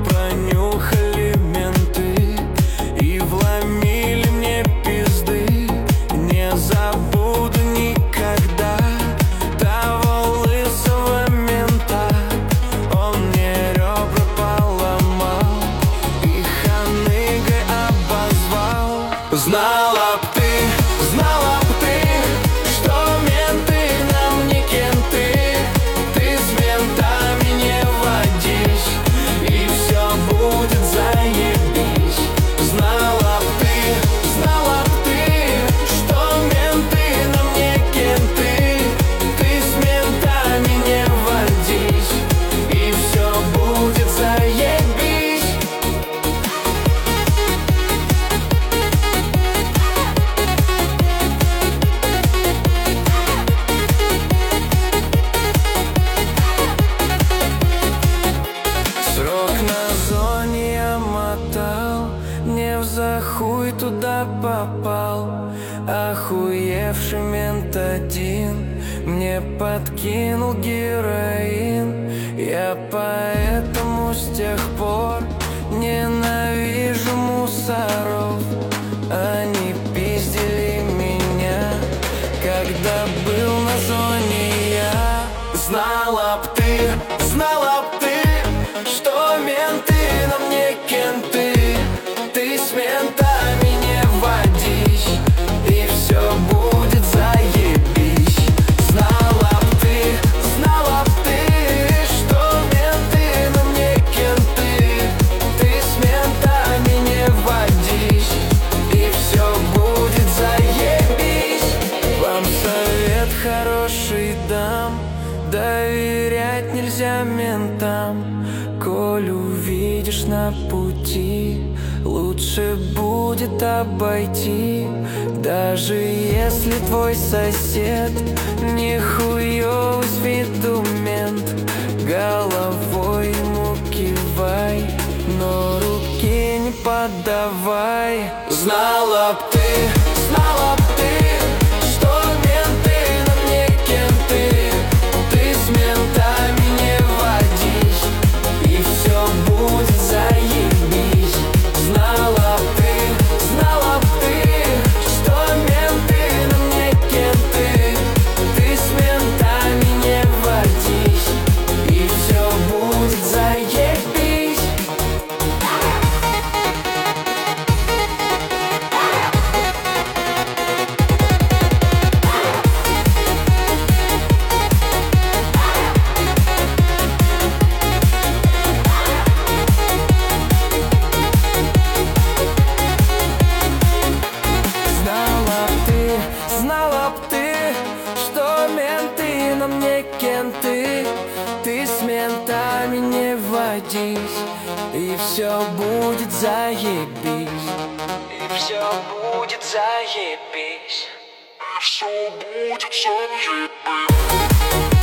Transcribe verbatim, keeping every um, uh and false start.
пронюхали менты и вломили мне пизды. Не забуду никогда того лысого мента. Он мне ребра поломал и ханыгой обозвал. Знала б ты, знала б ты, что менты нам не кенты. Ты с ментами не водишь, и все будет заебись. Знала б ты, знала б ты, что менты нам не кенты. Ты с ментами не водишь, и все будет заебись. Срок на зоне я мотал, не в захуй туда попал. Охуевший мент один мне подкинул героин. Я поэтому с тех пор ненавижу мусоров. Они пиздили меня, когда был на зоне я. Знала б ты, знала б ты, что менты нам не кенты. Ты с ментами не водишь, и все будет заебись. Знала б ты, знала б ты, что менты нам не кенты. Ты с ментами не водишь, и все будет заебись. Вам совет хороший дам: доверять нельзя ментам. Коль увидишь на пути, лучше будет обойти. Даже если твой сосед нихуёвый с виду мент, головой ему кивай, но руки не подавай. Знала б ты, знала б ты, что менты нам не кенты. Ты с ментами не водишь, и все будет заебись. Знала б ты, знала б ты, что менты нам не кенты. Ты с ментами не водишь, и все будет заебись. Знала б ты, знала б ты, что менты нам не кенты. Ты с ментами не водись, и все будет заебись. И все будет заебись. И все будет заебись.